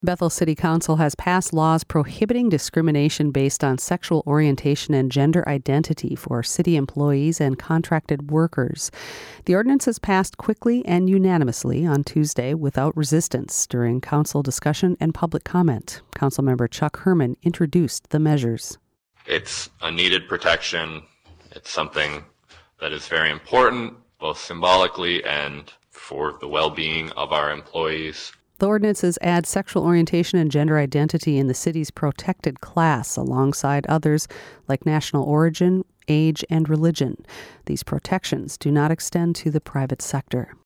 Bethel City Council has passed laws prohibiting discrimination based on sexual orientation and gender identity for city employees and contracted workers. The ordinances passed quickly and unanimously on Tuesday without resistance during council discussion and public comment. Councilmember Chuck Herman introduced the measures. It's a needed protection. It's something that is very important, both symbolically and for the well-being of our employees. The ordinances add sexual orientation and gender identity in the city's protected class alongside others like national origin, age, and religion. These protections do not extend to the private sector.